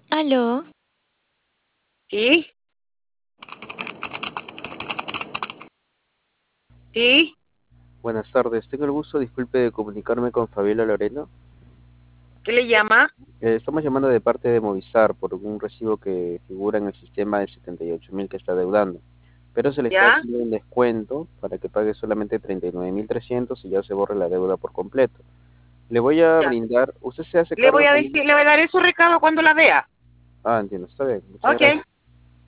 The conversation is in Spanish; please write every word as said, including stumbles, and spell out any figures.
Aló, ¿Sí? ¿Sí? Buenas tardes, tengo el gusto, disculpe, de comunicarme con Fabiola Loreno. ¿Qué le llama? Eh, estamos llamando de parte de Movistar por un recibo que figura en el sistema de setenta y ocho mil que está deudando, pero se le está ¿Ya? haciendo un descuento para que pague solamente treinta y nueve mil trescientos y ya se borre la deuda por completo. Le voy a Ya. brindar, usted se hace Le cargo voy a también. decir, le voy a dar esos recados cuando la vea. Ah, entiendo, está bien, muchas Ok. gracias.